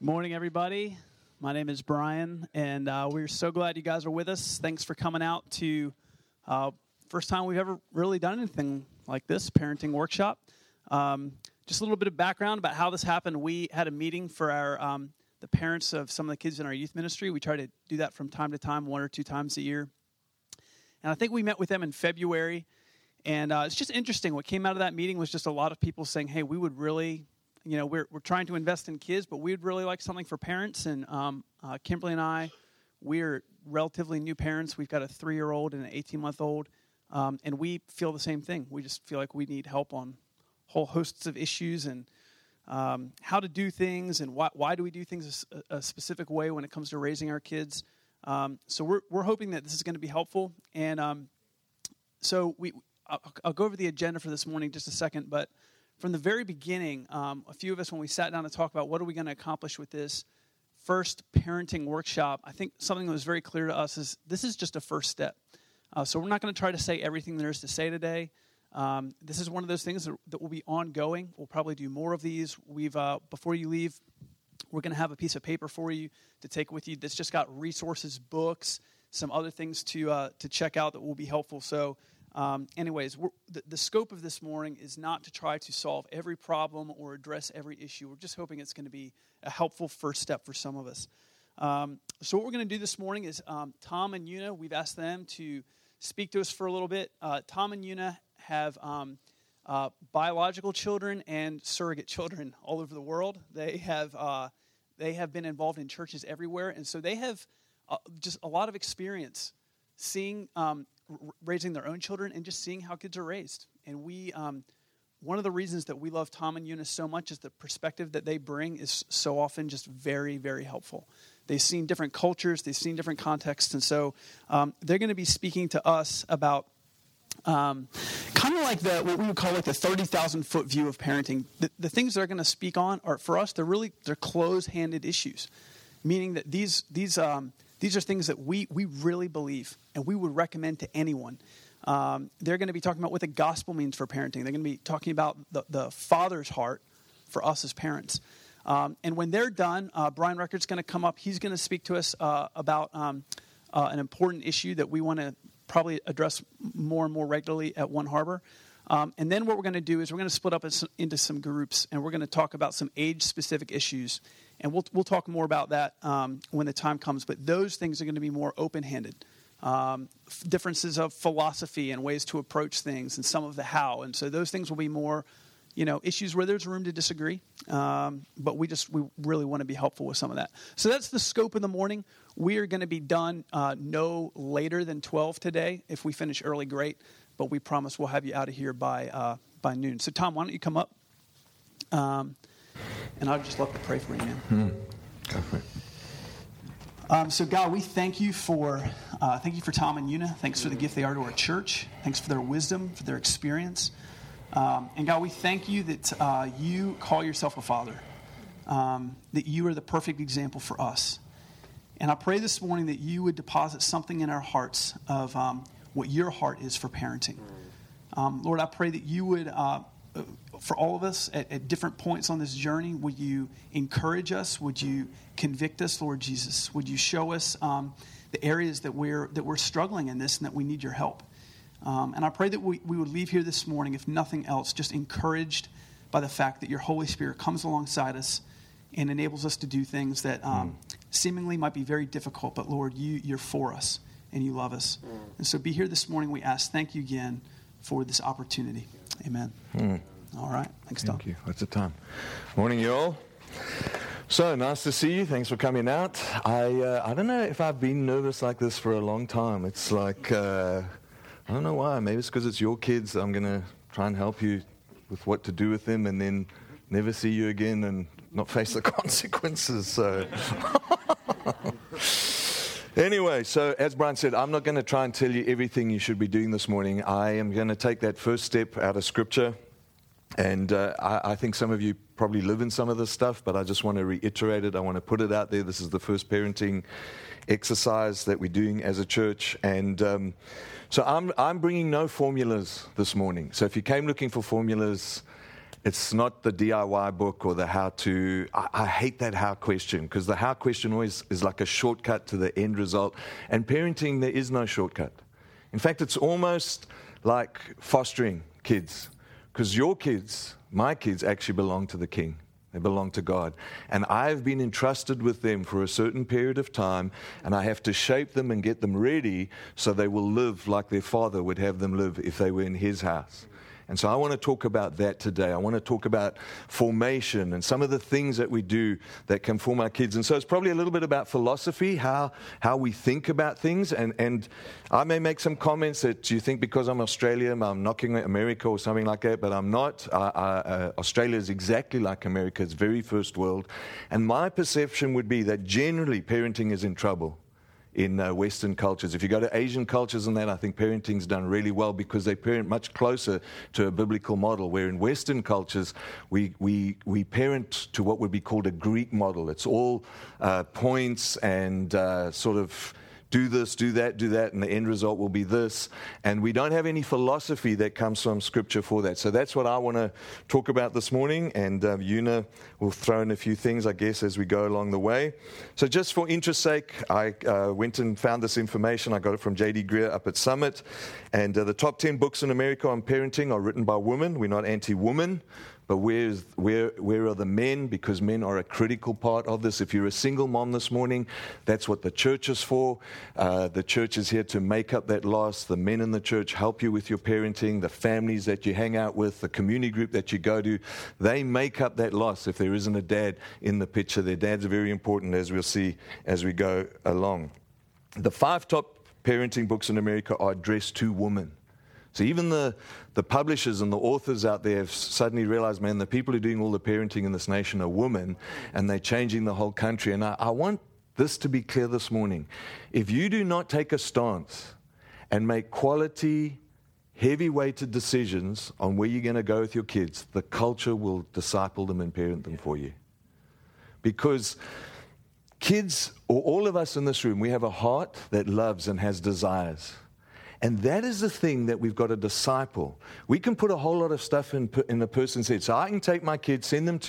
Morning, everybody. My name is Brian, and we're so glad you guys are with us. Thanks for coming out to first time we've ever really done anything like this, parenting workshop. Just a little bit of background about how this happened. We had a meeting for our the parents of some of the kids in our youth ministry. We try to do that from time to time, 1 or 2 times a year. And I think we met with them in February, and it's just interesting. What came out of that meeting was just a lot of people saying, hey, we would really... we're trying to invest in kids, but we'd really like something for parents. And Kimberly and I, we're relatively new parents. We've got a 3-year-old and an 18-month-old, and we feel the same thing. We just feel like we need help on whole hosts of issues and how to do things and why do we do things a specific way when it comes to raising our kids. So we're hoping that this is going to be helpful. And I'll go over the agenda for this morning in just a second, but from the very beginning, a few of us, when we sat down to talk about what are we going to accomplish with this first parenting workshop, I think something that was very clear to us is this is just a first step. So we're not going to try to say everything there is to say today. This is one of those things that will be ongoing. We'll probably do more of these. Before you leave, we're going to have a piece of paper for you to take with you that's just got resources, books, some other things to check out that will be helpful. So anyways, the scope of this morning is not to try to solve every problem or address every issue. We're just hoping it's going to be a helpful first step for some of us. So what we're going to do this morning is Tom and Una, we've asked them to speak to us for a little bit. Tom and Una have biological children and surrogate children all over the world. They have been involved in churches everywhere, and so they have just a lot of experience seeing raising their own children and just seeing how kids are raised. And one of the reasons that we love Tom and Eunice so much is the perspective that they bring is so often just very, very helpful. They've seen different cultures, they've seen different contexts, and so they're going to be speaking to us about kind of like what we would call like the 30,000-foot view of parenting. The things they're going to speak on are, for us, they're close-handed issues, meaning that these are things that we really believe and we would recommend to anyone. They're going to be talking about what the gospel means for parenting. They're going to be talking about the father's heart for us as parents. And when they're done, Brian Reckert's going to come up. He's going to speak to us about an important issue that we want to probably address more and more regularly at One Harbor. And then what we're going to do is we're going to split up into some groups, and we're going to talk about some age-specific issues. And we'll talk more about that when the time comes. But those things are going to be more open-handed. Differences of philosophy and ways to approach things and some of the how. And so those things will be more, issues where there's room to disagree. But we really want to be helpful with some of that. So that's the scope of the morning. We are going to be done no later than 12 today. If we finish early, great. But we promise we'll have you out of here by noon. So Tom, why don't you come up? And I'd just love to pray for you, man. Go for it. So God, we thank you for Tom and Una. Thanks for the gift they are to our church. Thanks for their wisdom, for their experience. And God, we thank you that you call yourself a father, that you are the perfect example for us. And I pray this morning that you would deposit something in our hearts of what your heart is for parenting. Lord, I pray that you would, for all of us at different points on this journey, would you encourage us? Would you convict us, Lord Jesus? Would you show us the areas that we're struggling in this and that we need your help? And I pray that we would leave here this morning, if nothing else, just encouraged by the fact that your Holy Spirit comes alongside us and enables us to do things that seemingly might be very difficult, but Lord, you're for us and you love us. And so be here this morning, we ask. Thank you again for this opportunity. Amen. All right. Thanks, Tom. Thank you. What's the time? Morning, you all. So nice to see you. Thanks for coming out. I don't know if I've been nervous like this for a long time. It's like, I don't know why. Maybe it's because it's your kids. I'm going to try and help you with what to do with them and then never see you again and not face the consequences. So anyway, so as Brian said, I'm not going to try and tell you everything you should be doing this morning. I am going to take that first step out of Scripture. And I think some of you probably live in some of this stuff, but I just want to reiterate it. I want to put it out there. This is the first parenting exercise that we're doing as a church. And so I'm bringing no formulas this morning. So if you came looking for formulas, It's not the DIY book or the how-to. I hate that how question, because the how question always is like a shortcut to the end result. And parenting, there is no shortcut. In fact, it's almost like fostering kids, because your kids, my kids, actually belong to the King. They belong to God. And I've been entrusted with them for a certain period of time, and I have to shape them and get them ready so they will live like their father would have them live if they were in his house. And so I want to talk about that today. I want to talk about formation and some of the things that we do that can form our kids. And so it's probably a little bit about philosophy, how we think about things. And I may make some comments that you think because I'm Australian, I'm knocking at America or something like that, but I'm not. Australia is exactly like America. It's very first world. And my perception would be that generally parenting is in trouble in Western cultures. If you go to Asian cultures and that, I think parenting's done really well because they parent much closer to a biblical model, where in Western cultures, we parent to what would be called a Greek model. It's all points and sort of do this, do that, and the end result will be this. And we don't have any philosophy that comes from Scripture for that. So that's what I want to talk about this morning, and Una will throw in a few things, I guess, as we go along the way. So just for interest's sake, I went and found this information. I got it from J.D. Greer up at Summit. And the top 10 books in America on parenting are written by women. We're not anti-woman. But where are the men? Because men are a critical part of this. If you're a single mom this morning, that's what the church is for. The church is here to make up that loss. The men in the church help you with your parenting. The families that you hang out with, the community group that you go to, they make up that loss if there isn't a dad in the picture. Their dads are very important, as we'll see as we go along. The 5 top parenting books in America are addressed to women. So even the publishers and the authors out there have suddenly realized, man, the people who are doing all the parenting in this nation are women, and they're changing the whole country. And I want this to be clear this morning. If you do not take a stance and make quality, heavy-weighted decisions on where you're going to go with your kids, the culture will disciple them and parent them for you. Because kids, or all of us in this room, we have a heart that loves and has desires. And that is the thing that we've got to disciple. We can put a whole lot of stuff in a person's head. So I can take my kids, send them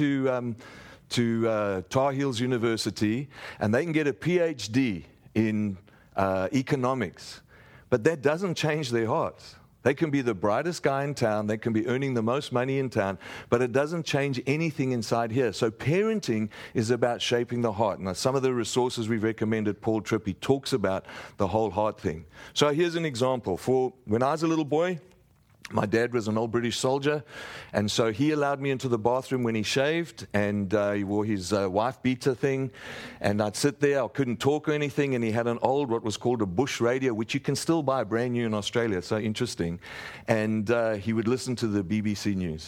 to Tar Heels University, and they can get a PhD in economics. But that doesn't change their hearts. They can be the brightest guy in town. They can be earning the most money in town, but it doesn't change anything inside here. So parenting is about shaping the heart. Now, some of the resources we've recommended, Paul Tripp, he talks about the whole heart thing. So here's an example. For when I was a little boy, my dad was an old British soldier, and so he allowed me into the bathroom when he shaved, and he wore his wife beater thing, and I'd sit there. I couldn't talk or anything, and he had an old, what was called a bush radio, which you can still buy brand new in Australia. So interesting. And he would listen to the BBC News.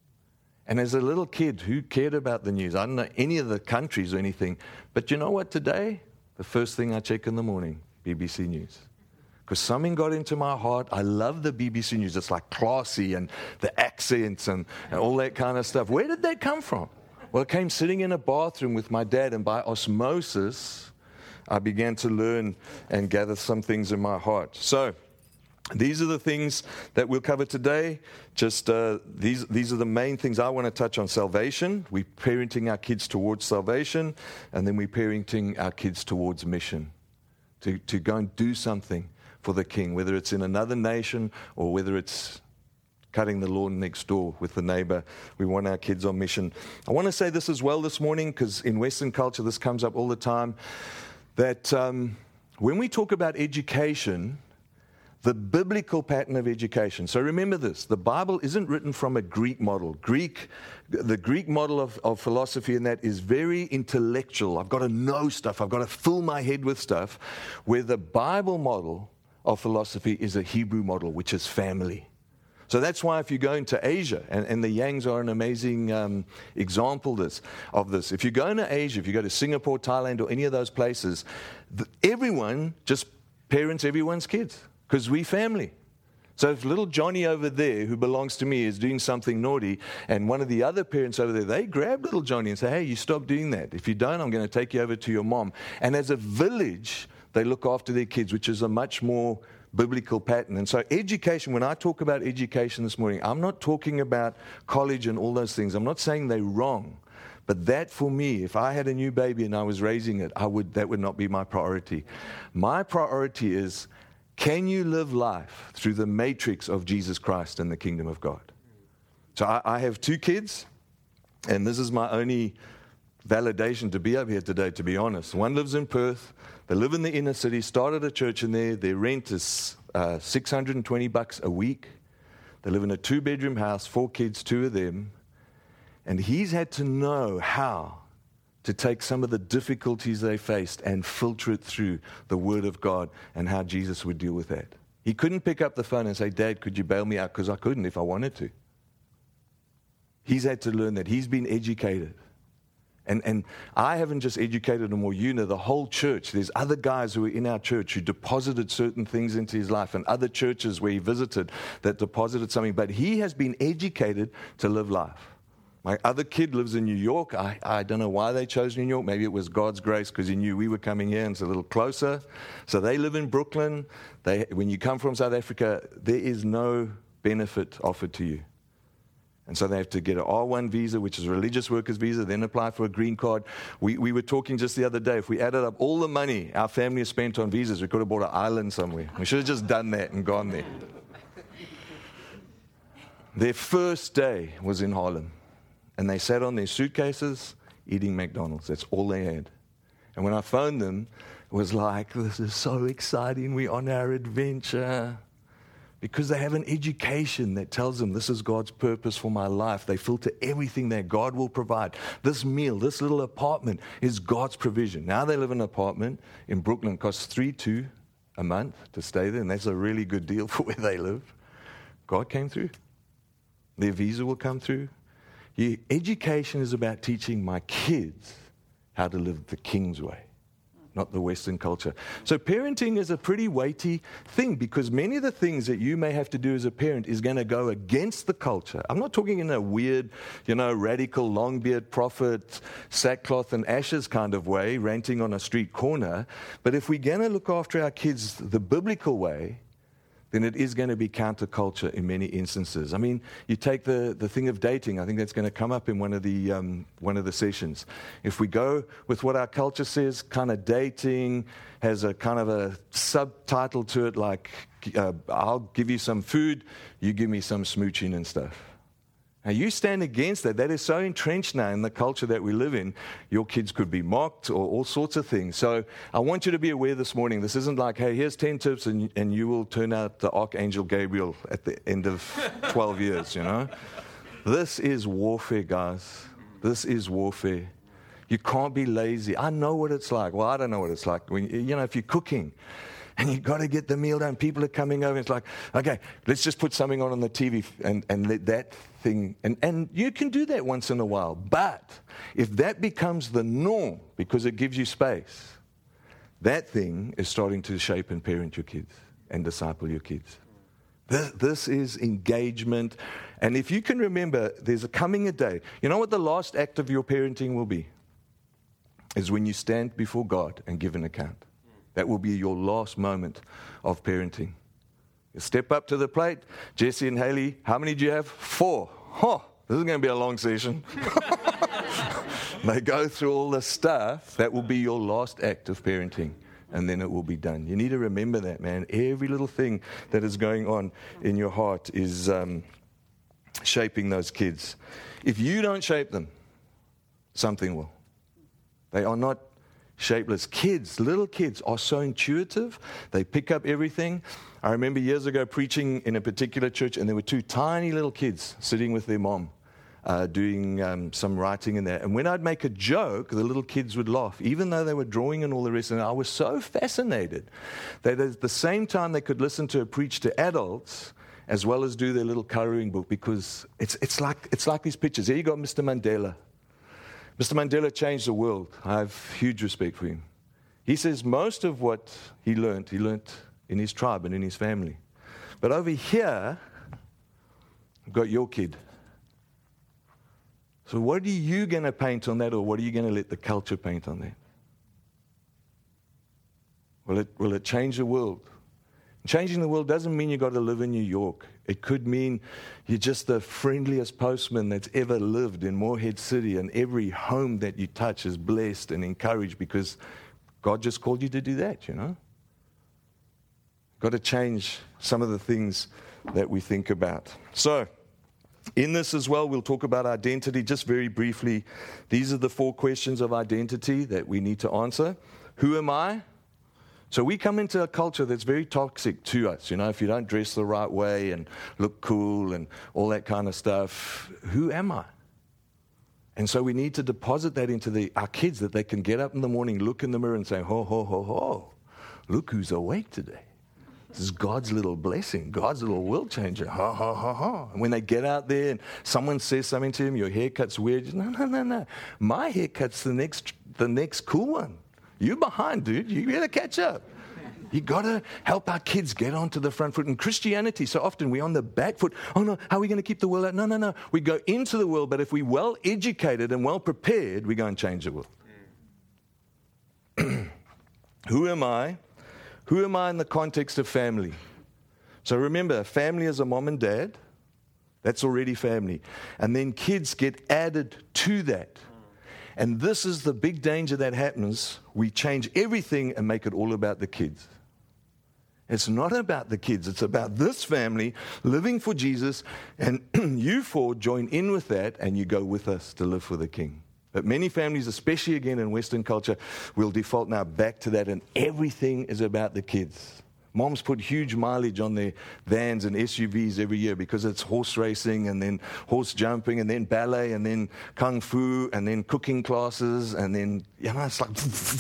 And as a little kid, who cared about the news? I don't know any of the countries or anything. But you know what today? The first thing I check in the morning, BBC News. Because something got into my heart. I love the BBC News. It's like classy and the accents and all that kind of stuff. Where did that come from? Well, it came sitting in a bathroom with my dad, and by osmosis, I began to learn and gather some things in my heart. So these are the things that we'll cover today. Just these are the main things I want to touch on. Salvation. We're parenting our kids towards salvation, and then we're parenting our kids towards mission, to go and do something for the King, whether it's in another nation or whether it's cutting the lawn next door with the neighbor. We want our kids on mission. I want to say this as well this morning, because in Western culture this comes up all the time, that when we talk about education, the biblical pattern of education. So remember this, the Bible isn't written from a Greek model. The Greek model of philosophy in that is very intellectual. I've got to know stuff. I've got to fill my head with stuff. Where the Bible model of philosophy is a Hebrew model, which is family. So that's why if you go into Asia, and the Yangs are an amazing example of this. If you go into Asia, if you go to Singapore, Thailand, or any of those places, everyone just parents everyone's kids, because we family. So if little Johnny over there, who belongs to me, is doing something naughty, and one of the other parents over there, they grab little Johnny and say, hey, you stop doing that. If you don't, I'm going to take you over to your mom. And as a village, they look after their kids, which is a much more biblical pattern. And so education, when I talk about education this morning, I'm not talking about college and all those things. I'm not saying they're wrong. But that for me, if I had a new baby and I was raising it, that would not be my priority. My priority is, can you live life through the matrix of Jesus Christ and the kingdom of God? So I have 2 kids, and this is my only validation to be up here today, to be honest. One lives in Perth. They live in the inner city, started a church in there. Their rent is $620 a week. They live in a 2-bedroom house, 4 kids, 2 of them. And he's had to know how to take some of the difficulties they faced and filter it through the Word of God and how Jesus would deal with that. He couldn't pick up the phone and say, Dad, could you bail me out? Because I couldn't if I wanted to. He's had to learn that. He's been educated. And I haven't just educated him or the whole church. There's other guys who are in our church who deposited certain things into his life, and other churches where he visited that deposited something. But he has been educated to live life. My other kid lives in New York. I don't know why they chose New York. Maybe it was God's grace because he knew we were coming here and it's a little closer. So they live in Brooklyn. When you come from South Africa, there is no benefit offered to you. And so they have to get an R1 visa, which is a religious workers visa, then apply for a green card. We were talking just the other day, if we added up all the money our family has spent on visas, we could have bought an island somewhere. We should have just done that and gone there. Their first day was in Harlem. And they sat on their suitcases eating McDonald's. That's all they had. And when I phoned them, it was like, this is so exciting. We're on our adventure. Because they have an education that tells them this is God's purpose for my life. They filter everything that God will provide. This meal, this little apartment is God's provision. Now they live in an apartment in Brooklyn. It costs $3,200 a month to stay there. And that's a really good deal for where they live. God came through. Their visa will come through. Education is about teaching my kids how to live the King's way, not the Western culture. So parenting is a pretty weighty thing because many of the things that you may have to do as a parent is going to go against the culture. I'm not talking in a weird, radical, long-beard prophet, sackcloth and ashes kind of way, ranting on a street corner. But if we're going to look after our kids the biblical way, then it is going to be counterculture in many instances. I mean, you take the thing of dating. I think that's going to come up in one of the sessions. If we go with what our culture says, kind of dating has a kind of a subtitle to it, like I'll give you some food, you give me some smooching and stuff. Now, you stand against that. That is so entrenched now in the culture that we live in. Your kids could be mocked or all sorts of things. So I want you to be aware this morning. This isn't like, hey, here's 10 tips and you will turn out the Archangel Gabriel at the end of 12 years, This is warfare, guys. This is warfare. You can't be lazy. I know what it's like. Well, I don't know what it's like. When, if you're cooking, and you've got to get the meal done. People are coming over. It's like, okay, let's just put something on the TV and let that thing. And you can do that once in a while. But if that becomes the norm because it gives you space, that thing is starting to shape and parent your kids and disciple your kids. This is engagement. And if you can remember, there's coming a day. You know what the last act of your parenting will be? Is when you stand before God and give an account. That will be your last moment of parenting. You step up to the plate. Jesse and Haley, how many do you have? 4. This is going to be a long session. They go through all the stuff. That will be your last act of parenting. And then it will be done. You need to remember that, man. Every little thing that is going on in your heart is shaping those kids. If you don't shape them, something will. They are not shapeless. Kids, little kids are so intuitive. They pick up everything. I remember years ago preaching in a particular church, and there were 2 tiny little kids sitting with their mom doing some writing in there. And when I'd make a joke, the little kids would laugh, even though they were drawing and all the rest. And I was so fascinated that at the same time they could listen to a preach to adults as well as do their little coloring book, because it's like these pictures. Here you got Mr. Mandela. Mr. Mandela changed the world. I have huge respect for him. He says most of what he learned in his tribe and in his family. But over here, I've got your kid. So what are you going to paint on that, or what are you going to let the culture paint on that? Will it change the world? Changing the world doesn't mean you've got to live in New York. It could mean you're just the friendliest postman that's ever lived in Morehead City, and every home that you touch is blessed and encouraged because God just called you to do that, you know. Got to change some of the things that we think about. So, in this as well, we'll talk about identity just very briefly. These are the 4 questions of identity that we need to answer. Who am I? So we come into a culture that's very toxic to us. You know, if you don't dress the right way and look cool and all that kind of stuff, who am I? And so we need to deposit that into our kids, that they can get up in the morning, look in the mirror and say, ho, ho, ho, ho, look who's awake today. This is God's little blessing, God's little world changer. Ha, ha, ha, ha. And when they get out there and someone says something to them, your haircut's weird. No. My haircut's the next cool one. You're behind, dude. You better catch up. You got to help our kids get onto the front foot. In Christianity, so often we're on the back foot. Oh, no, how are we going to keep the world out? No. We go into the world, but if we're well educated and well prepared, we go and change the world. Who am I? Who am I in the context of family? So remember, family is a mom and dad. That's already family. And then kids get added to that. And this is the big danger that happens. We change everything and make it all about the kids. It's not about the kids. It's about this family living for Jesus. And you 4 join in with that and you go with us to live for the King. But many families, especially again in Western culture, will default now back to that, and everything is about the kids. Moms put huge mileage on their vans and SUVs every year because it's horse racing and then horse jumping and then ballet and then kung fu and then cooking classes and then, you know, it's like...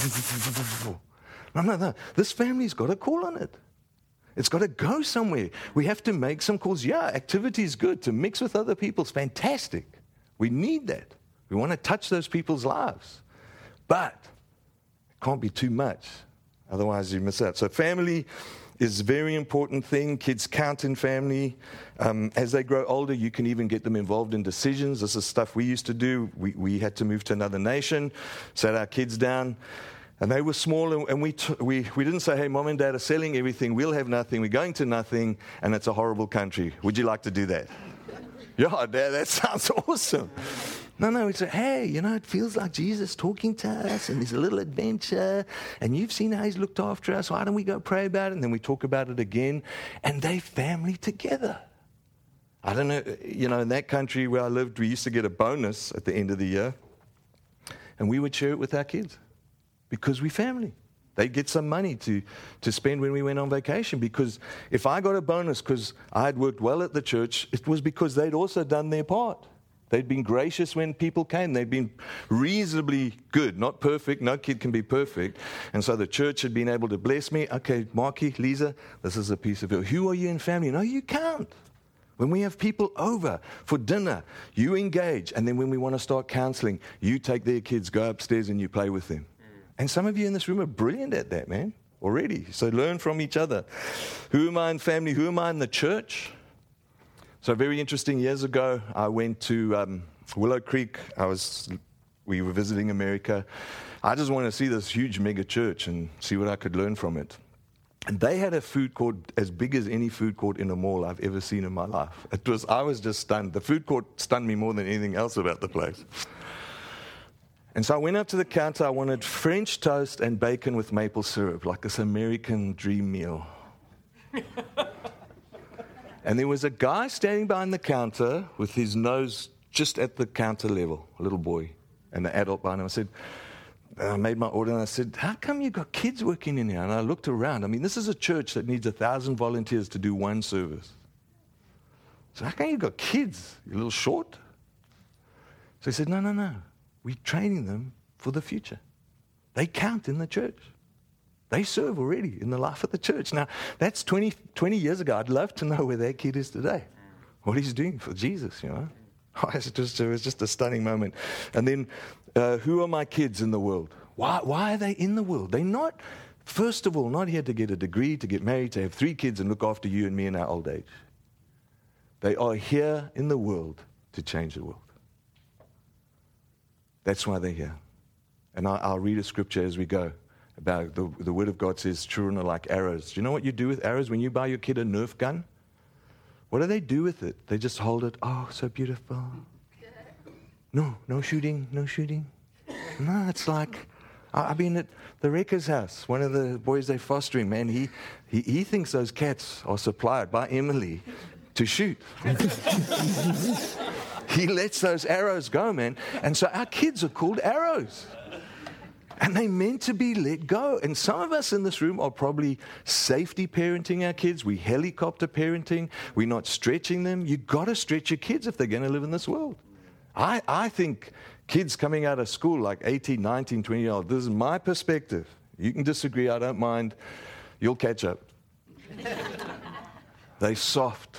No. This family's got a call on it. It's got to go somewhere. We have to make some calls. Yeah, activity is good. To mix with other people is fantastic. We need that. We want to touch those people's lives. But it can't be too much. Otherwise, you miss out. So family is a very important thing. Kids count in family. As they grow older, you can even get them involved in decisions. This is stuff we used to do. We had to move to another nation, sat our kids down. And they were small, and we didn't say, hey, mom and dad are selling everything. We'll have nothing. We're going to nothing, and it's a horrible country. Would you like to do that? Yeah, Dad, that sounds awesome. No, we say, hey, you know, it feels like Jesus talking to us, and there's a little adventure, and you've seen how he's looked after us. Why don't we go pray about it? And then we talk about it again, and they family together. I don't know, you know, in that country where I lived, we used to get a bonus at the end of the year, and we would share it with our kids because we family. They'd get some money to spend when we went on vacation, because if I got a bonus because I had worked well at the church, it was because they'd also done their part. They'd been gracious when people came. They'd been reasonably good, not perfect. No kid can be perfect. And so the church had been able to bless me. Okay, Marky, Lisa, this is a piece of it. Who are you in family? No, you count. When we have people over for dinner, you engage. And then when we want to start counseling, you take their kids, go upstairs and you play with them. And some of you in this room are brilliant at that, man, already. So learn from each other. Who am I in family? Who am I in the church? So very interesting, years ago, I went to Willow Creek. We were visiting America. I just wanted to see this huge mega church and see what I could learn from it. And they had a food court as big as any food court in a mall I've ever seen in my life. I was just stunned. The food court stunned me more than anything else about the place. And so I went up to the counter. I wanted French toast and bacon with maple syrup, like this American dream meal. And there was a guy standing behind the counter with his nose just at the counter level, a little boy, and the adult behind him. I made my order, and I said, how come you got kids working in here? And I looked around. I mean, this is a church that needs 1,000 volunteers to do one service. So how come you got kids? You're a little short? So he said, no. We're training them for the future. They count in the church. They serve already in the life of the church. Now, that's 20 years ago. I'd love to know where that kid is today, what he's doing for Jesus, you know. It was just a stunning moment. And then, who are my kids in the world? Why are they in the world? They're not, first of all, not here to get a degree, to get married, to have 3 kids and look after you and me in our old age. They are here in the world to change the world. That's why they're here. And I'll read a scripture as we go. about the Word of God says children are like arrows. Do you know what you do with arrows when you buy your kid a Nerf gun? What do they do with it? They just hold it. Oh, so beautiful. No shooting, no shooting. No, it's like, I've been at the Wrecker's house. One of the boys they're fostering, man, he thinks those cats are supplied by Emily to shoot. He lets those arrows go, man. And so our kids are called arrows. And they're meant to be let go. And some of us in this room are probably safety parenting our kids. We helicopter parenting. We're not stretching them. You've got to stretch your kids if they're going to live in this world. I think kids coming out of school like 18, 19, 20-year-old, this is my perspective. You can disagree. I don't mind. You'll catch up. They're soft.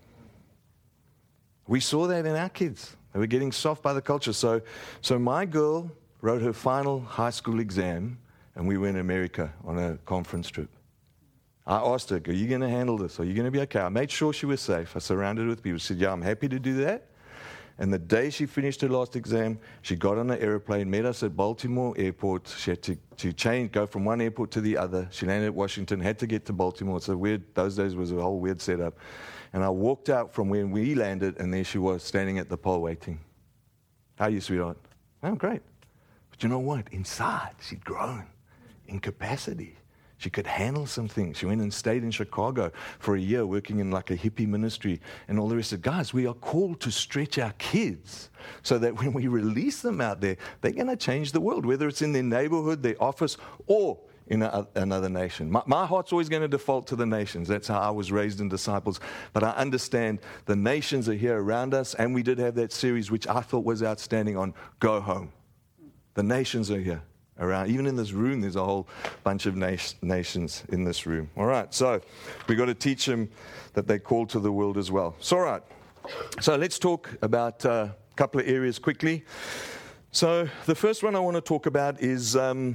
We saw that in our kids. They were getting soft by the culture. So my girl wrote her final high school exam, and we went to America on a conference trip. I asked her, are you going to handle this? Are you going to be okay? I made sure she was safe. I surrounded her with people. She said, yeah, I'm happy to do that. And the day she finished her last exam, she got on an airplane, met us at Baltimore Airport. She had to change, go from one airport to the other. She landed at Washington, had to get to Baltimore. It's a weird, those days was a whole weird setup. And I walked out from where we landed, and there she was, standing at the pole waiting. How are you, sweetheart? Oh, great. But you know what? Inside, she'd grown in capacity. She could handle some things. She went and stayed in Chicago for a year working in like a hippie ministry and all the rest of it. Guys, we are called to stretch our kids so that when we release them out there, they're going to change the world, whether it's in their neighborhood, their office, or in another nation. My heart's always going to default to the nations. That's how I was raised in Disciples. But I understand the nations are here around us, and we did have that series, which I thought was outstanding, on Go Home. The nations are here around. Even in this room, there's a whole bunch of nations in this room. All right, so we've got to teach them that they're called to the world as well. So, all right. So let's talk about a couple of areas quickly. So the first one I want to talk about is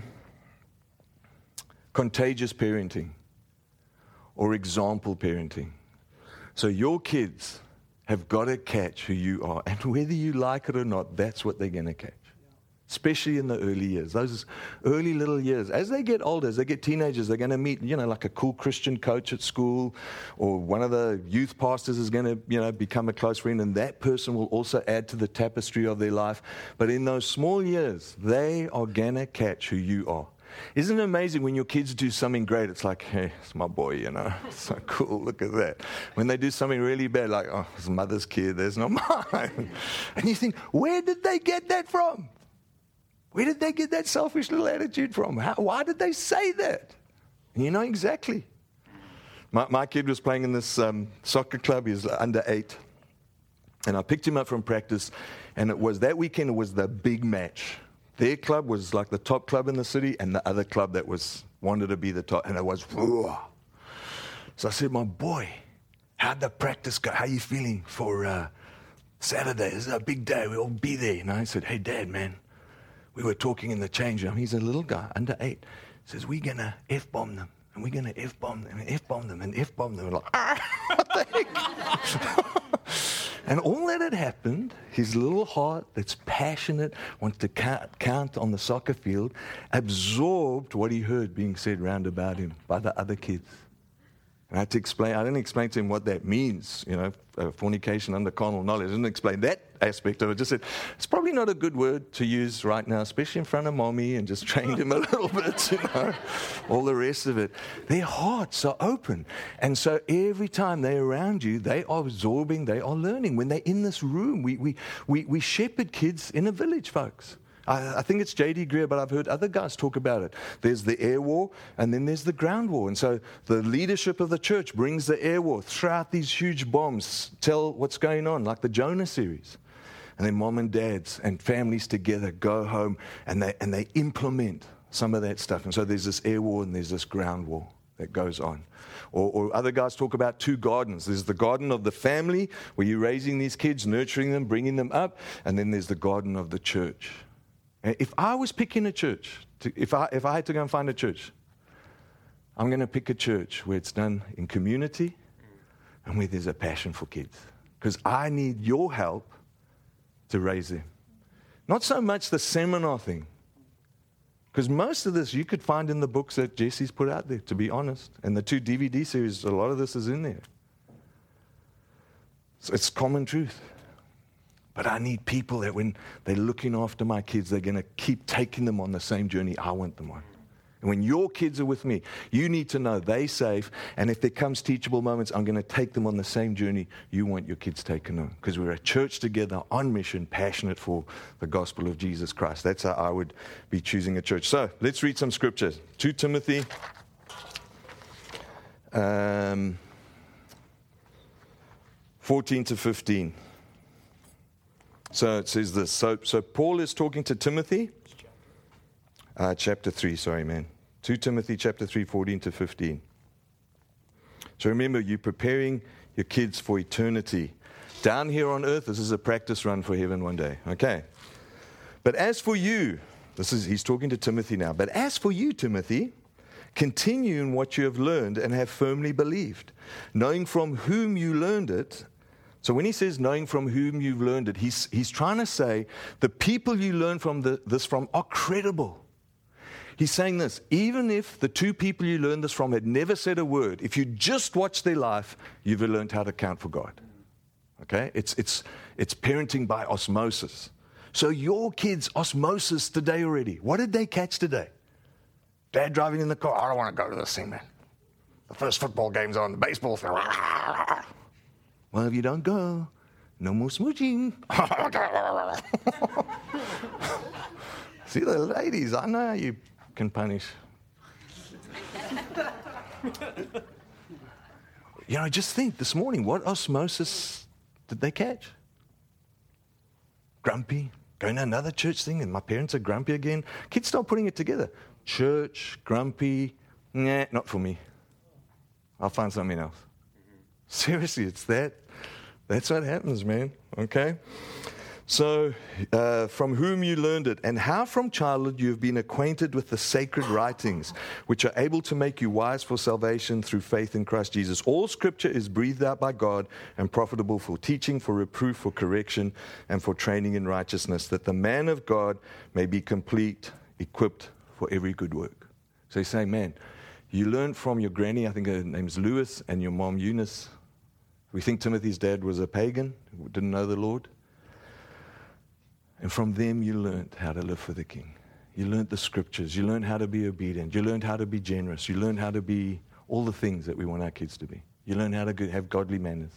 contagious parenting or example parenting. So your kids have got to catch who you are. And whether you like it or not, that's what they're going to catch. Especially in the early years, those early little years. As they get older, as they get teenagers, they're going to meet, like a cool Christian coach at school, or one of the youth pastors is going to, become a close friend, and that person will also add to the tapestry of their life. But in those small years, they are going to catch who you are. Isn't it amazing when your kids do something great? It's like, hey, it's my boy, It's so cool, look at that. When they do something really bad, like, oh, it's mother's kid, there's not mine. And you think, where did they get that from? Where did they get that selfish little attitude from? Why did they say that? And you know exactly. My kid was playing in this soccer club. He was under 8. And I picked him up from practice. And it was that weekend, it was the big match. Their club was like the top club in the city, and the other club that wanted to be the top. And it was, whoa. So I said, my boy, how'd the practice go? How are you feeling for Saturday? This is a big day. We'll all be there. I said, hey, Dad, man. We were talking in the change room. He's a little guy, under 8. He says, we're going to F-bomb them. And we're going to F-bomb them and F-bomb them and F-bomb them. We're like, what the heck? And all that had happened, his little heart that's passionate, wants to count on the soccer field, absorbed what he heard being said round about him by the other kids. And I had to explain. I didn't explain to him what that means, fornication under carnal knowledge. I didn't explain that aspect of it. I just said, it's probably not a good word to use right now, especially in front of mommy, and just trained him a little bit, all the rest of it. Their hearts are open. And so every time they're around you, they are absorbing, they are learning. When they're in this room, we shepherd kids in a village, folks. I think it's J.D. Greer, but I've heard other guys talk about it. There's the air war, and then there's the ground war. And so the leadership of the church brings the air war, throw out these huge bombs, tell what's going on, like the Jonah series. And then mom and dads and families together go home, and they implement some of that stuff. And so there's this air war and there's this ground war that goes on. Or other guys talk about 2 gardens. There's the garden of the family, where you're raising these kids, nurturing them, bringing them up. And then there's the garden of the church. If I was picking a church, if I had to go and find a church, I'm going to pick a church where it's done in community and where there's a passion for kids. Because I need your help to raise them. Not so much the seminar thing. Because most of this you could find in the books that Jesse's put out there, to be honest. And the 2 DVD series, a lot of this is in there. So it's common truth. But I need people that when they're looking after my kids, they're going to keep taking them on the same journey I want them on. And when your kids are with me, you need to know they're safe. And if there comes teachable moments, I'm going to take them on the same journey you want your kids taken on. Because we're a church together, on mission, passionate for the gospel of Jesus Christ. That's how I would be choosing a church. So let's read some scriptures. 2 Timothy 14 to 15. So it says this. So Paul is talking to Timothy. Chapter 3, 2 Timothy chapter 3, 14 to 15. So remember, you're preparing your kids for eternity. Down here on earth, this is a practice run for heaven one day. Okay. But as for you, he's talking to Timothy now. But as for you, Timothy, continue in what you have learned and have firmly believed, knowing from whom you learned it. So when he says knowing from whom you've learned it, he's trying to say the people you learn from this from are credible. He's saying this, even if the 2 people you learned this from had never said a word, if you just watch their life, you've learned how to count for God. Okay? It's parenting by osmosis. So your kids, osmosis today already. What did they catch today? Dad driving in the car, I don't want to go to this thing, man. The first football game's on, the baseball thing. Well, if you don't go, no more smooching. See the ladies, I know how you can punish. Just think this morning, what osmosis did they catch? Grumpy, going to another church thing, and my parents are grumpy again. Kids start putting it together. Church, grumpy, nah, not for me. I'll find something else. Seriously, it's that. That's what happens, man. Okay? So, from whom you learned it, and how from childhood you have been acquainted with the sacred writings, which are able to make you wise for salvation through faith in Christ Jesus. All Scripture is breathed out by God and profitable for teaching, for reproof, for correction, and for training in righteousness, that the man of God may be complete, equipped for every good work. So he's saying, man, you learned from your granny, I think her name's Lewis, and your mom Eunice. We think Timothy's dad was a pagan, who didn't know the Lord. And from them you learned how to live for the King. You learned the Scriptures. You learned how to be obedient. You learned how to be generous. You learned how to be all the things that we want our kids to be. You learn how to have godly manners.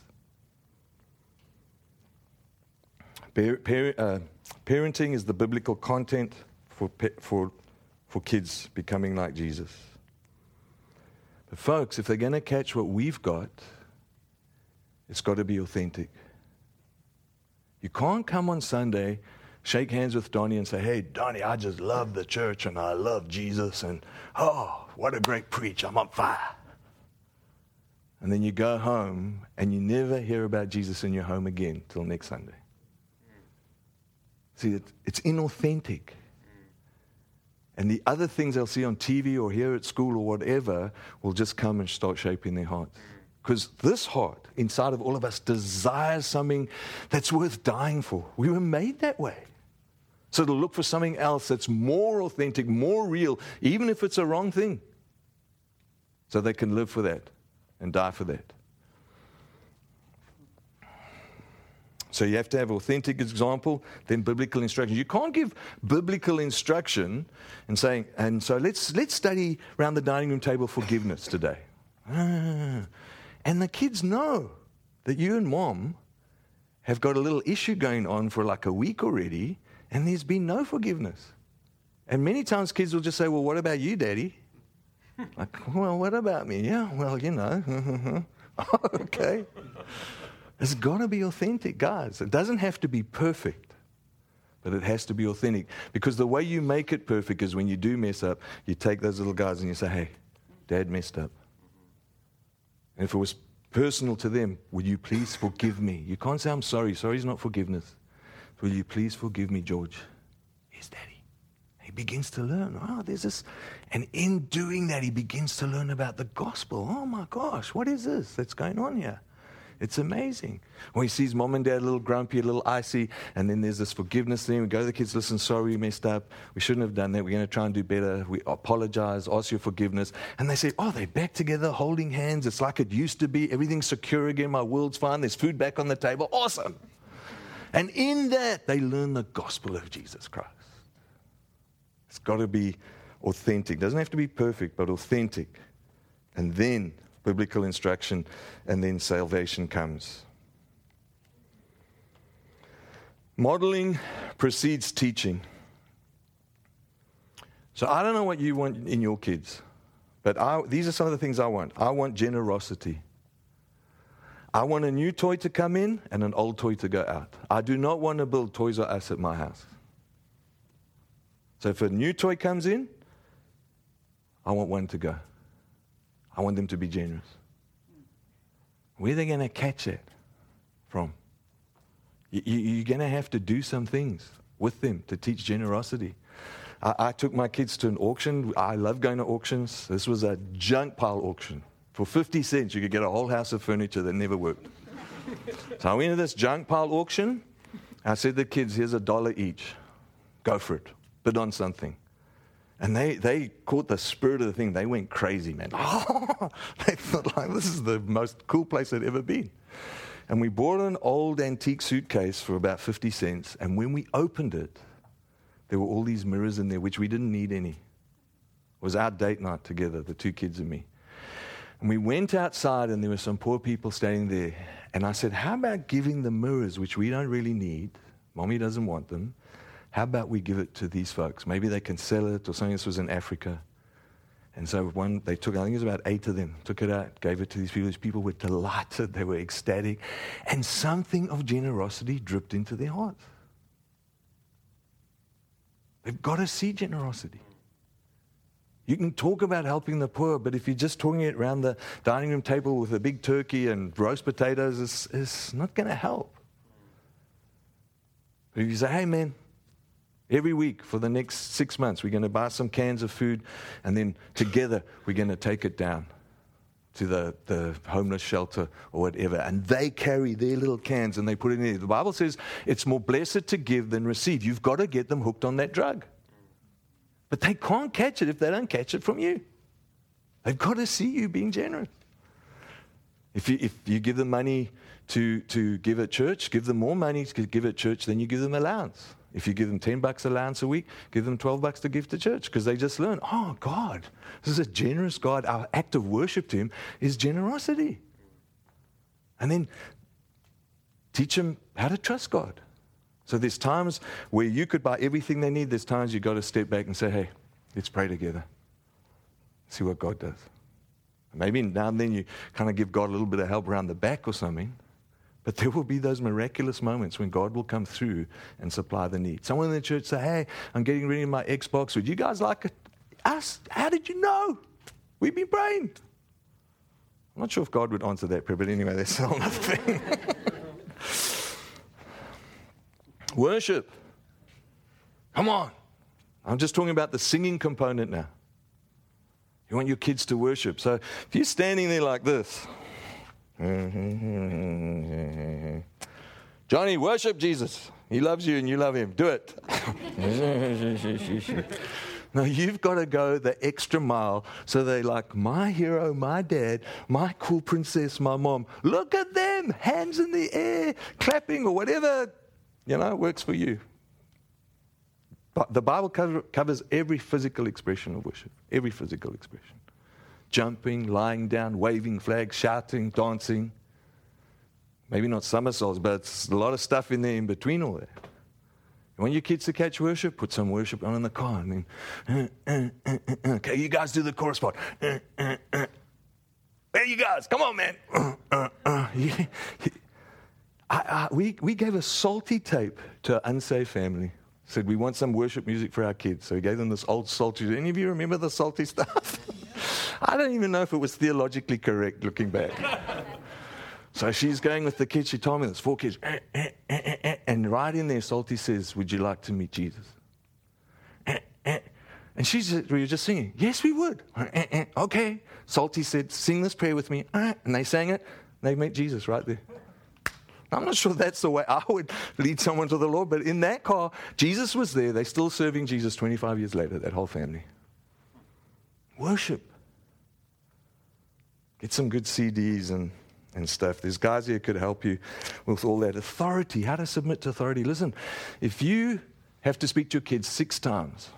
Parenting is the biblical content for kids becoming like Jesus. But folks, if they're going to catch what we've got, it's got to be authentic. You can't come on Sunday, shake hands with Donnie and say, hey, Donnie, I just love the church and I love Jesus and, oh, what a great preach, I'm on fire. And then you go home and you never hear about Jesus in your home again till next Sunday. See, it's inauthentic. And the other things they'll see on TV or here at school or whatever will just come and start shaping their hearts. Because this heart inside of all of us desires something that's worth dying for. We were made that way. So to look for something else that's more authentic, more real, even if it's a wrong thing. So they can live for that and die for that. So you have to have authentic example, then biblical instruction. You can't give biblical instruction and saying, and so let's study around the dining room table forgiveness today. And the kids know that you and mom have got a little issue going on for like a week already, and there's been no forgiveness. And many times kids will just say, well, what about you, Daddy? Like, well, what about me? Yeah, well, you know. Okay. It's got to be authentic, guys. It doesn't have to be perfect, but it has to be authentic. Because the way you make it perfect is when you do mess up, you take those little guys and you say, hey, Dad messed up. And if it was personal to them, would you please forgive me? You can't say, I'm sorry. Sorry is not forgiveness. Will you please forgive me, George? Yes, Daddy. He begins to learn. Oh, there's this. And in doing that, he begins to learn about the gospel. Oh, my gosh, what is this that's going on here? It's amazing. When he sees mom and dad a little grumpy, a little icy, and then there's this forgiveness thing. We go to the kids, listen, sorry, we messed up. We shouldn't have done that. We're going to try and do better. We apologize, ask your forgiveness. And they say, oh, they're back together, holding hands. It's like it used to be. Everything's secure again. My world's fine. There's food back on the table. Awesome. And in that, they learn the gospel of Jesus Christ. It's got to be authentic. Doesn't have to be perfect, but authentic. And then biblical instruction, and then salvation comes. Modeling precedes teaching. So I don't know what you want in your kids, but these are some of the things I want. I want generosity. I want a new toy to come in and an old toy to go out. I do not want to build Toys R Us at my house. So if a new toy comes in, I want one to go. I want them to be generous. Where are they going to catch it from? You're going to have to do some things with them to teach generosity. I took my kids to an auction. I love going to auctions. This was a junk pile auction. For 50 cents, you could get a whole house of furniture that never worked. So I went to this junk pile auction. I said to the kids, here's $1 each. Go for it. Bid on something. And they caught the spirit of the thing. They went crazy, man. Oh, they felt like this is the most cool place they'd ever been. And we bought an old antique suitcase for about 50 cents. And when we opened it, there were all these mirrors in there, which we didn't need any. It was our date night together, the two kids and me. And we went outside, and there were some poor people standing there. And I said, how about giving the mirrors, which we don't really need? Mommy doesn't want them. How about we give it to these folks? Maybe they can sell it or something. This was in Africa. And so they took, I think it was about 8 of them, took it out, gave it to these people. These people were delighted. They were ecstatic. And something of generosity dripped into their hearts. They've got to see generosity. You can talk about helping the poor, but if you're just talking it around the dining room table with a big turkey and roast potatoes, it's not going to help. But if you say, hey, man, every week for the next 6 months, we're going to buy some cans of food, and then together we're going to take it down to the homeless shelter or whatever. And they carry their little cans and they put it in there. The Bible says it's more blessed to give than receive. You've got to get them hooked on that drug. But they can't catch it if they don't catch it from you. They've got to see you being generous. If you give them money to give at church, give them more money to give at church than you give them allowance. If you give them $10 allowance a week, give them $12 to give to church, because they just learn, oh, God, this is a generous God. Our act of worship to him is generosity. And then teach them how to trust God. So there's times where you could buy everything they need. There's times you've got to step back and say, hey, let's pray together. See what God does. Maybe now and then you kind of give God a little bit of help around the back or something. But there will be those miraculous moments when God will come through and supply the need. Someone in the church say, hey, I'm getting rid of my Xbox. Would you guys like it? Us? How did you know? We've been praying. I'm not sure if God would answer that prayer, but anyway, that's another thing. Worship. Come on. I'm just talking about the singing component now. You want your kids to worship. So if you're standing there like this, Johnny, worship Jesus. He loves you and you love him. Do it. No, you've got to go the extra mile so they're like, my hero, my dad, my cool princess, my mom. Look at them, hands in the air, clapping or whatever, works for you. But the Bible covers every physical expression of worship, every physical expression. Jumping, lying down, waving flags, shouting, dancing. Maybe not somersaults, but it's a lot of stuff in there in between all that. You want your kids to catch worship? Put some worship on in the car. And then, okay, you guys do the chorus part. Hey, you guys, come on, man. We gave a salty tape to an unsafe family. Said, we want some worship music for our kids. So we gave them this old salty. Any of you remember the salty stuff? I don't even know if it was theologically correct looking back. So she's going with the kids. She told me there's 4 kids. And right in there, Salty says, would you like to meet Jesus? And we were just singing. Yes, we would. Okay. Salty said, sing this prayer with me. And they sang it. They met Jesus right there. I'm not sure that's the way I would lead someone to the Lord, but in that car, Jesus was there. They're still serving Jesus 25 years later, that whole family. Worship. Get some good CDs and stuff. There's guys here who could help you with all that. Authority, how to submit to authority. Listen, if you have to speak to your kids 6 times,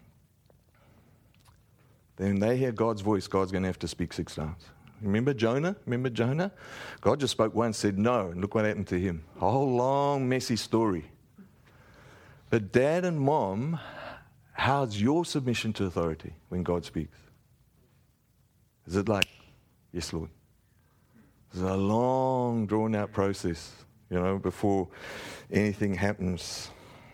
then they hear God's voice, God's going to have to speak 6 times. Remember Jonah? God just spoke once, said no, and look what happened to him. A whole long, messy story. But dad and mom, how's your submission to authority when God speaks? Is it like, yes, Lord? It's a long, drawn-out process, before anything happens.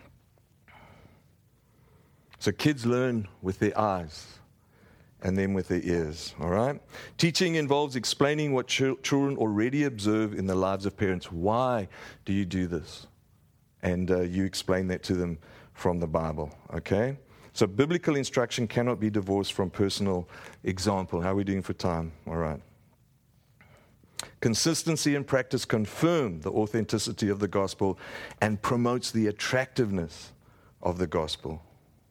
So kids learn with their eyes and then with their ears, all right? Teaching involves explaining what children already observe in the lives of parents. Why do you do this? And you explain that to them from the Bible, okay? So biblical instruction cannot be divorced from personal example. How are we doing for time? All right. Consistency in practice confirm the authenticity of the gospel and promotes the attractiveness of the gospel.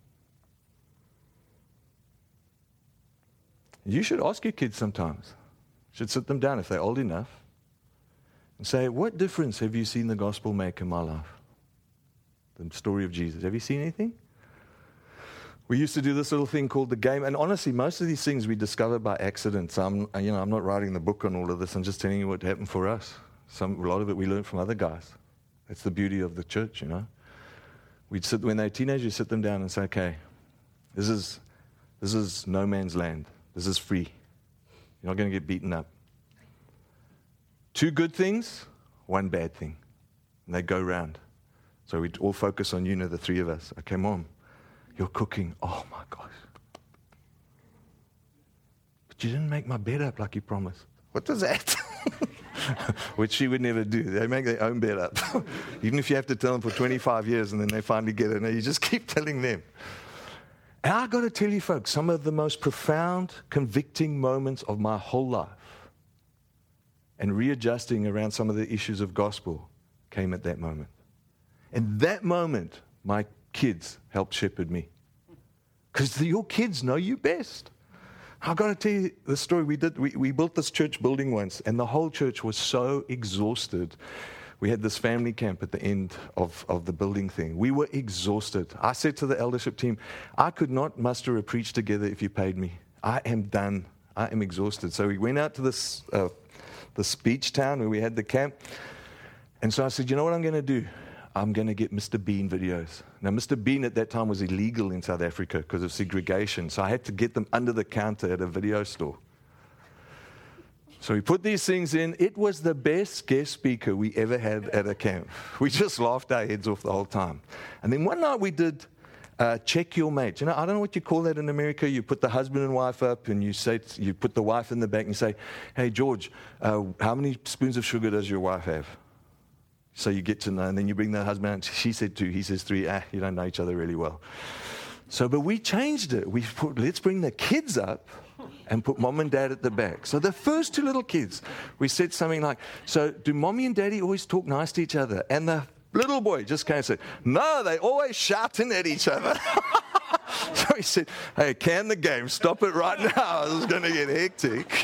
You should ask your kids sometimes. You should sit them down if they're old enough and say, what difference have you seen the gospel make in my life? The story of Jesus. Have you seen anything? We used to do this little thing called the game, and honestly, most of these things we discovered by accident. So I'm not writing the book on all of this. I'm just telling you what happened for us. A lot of it we learned from other guys. That's the beauty of the church, We'd sit when they're teenagers, sit them down and say, okay, this is no man's land. This is free. You're not going to get beaten up. 2 good things, 1 bad thing. And they go round. So we'd all focus on the 3 of us. Okay, Mom, you're cooking. Oh, my gosh. But you didn't make my bed up like you promised. What was that? Which she would never do. They make their own bed up. Even if you have to tell them for 25 years and then they finally get it. No, you just keep telling them. And I've got to tell you, folks, some of the most profound, convicting moments of my whole life and readjusting around some of the issues of gospel came at that moment. And that moment, my kids helped shepherd me. Because your kids know you best. I've got to tell you the story. We built this church building once, and the whole church was so exhausted. We had this family camp at the end of the building thing. We were exhausted. I said to the eldership team, I could not muster a preach together if you paid me. I am done. I am exhausted. So we went out to this beach town where we had the camp. And so I said, you know what I'm going to do? I'm going to get Mr. Bean videos. Now, Mr. Bean at that time was illegal in South Africa because of segregation. So I had to get them under the counter at a video store. So we put these things in. It was the best guest speaker we ever had at a camp. We just laughed our heads off the whole time. And then one night we did check your mate. I don't know what you call that in America. You put the husband and wife up and you put the wife in the back and you say, hey, George, how many spoons of sugar does your wife have? So you get to know, and then you bring the husband out. She said 2, he says 3. You don't know each other really well. But we changed it. Let's bring the kids up and put mom and dad at the back. So the first 2 little kids, we said something like, so do mommy and daddy always talk nice to each other? And the little boy just came and said, no, they always shouting at each other. So he said, hey, can the game, stop it right now. This is going to get hectic.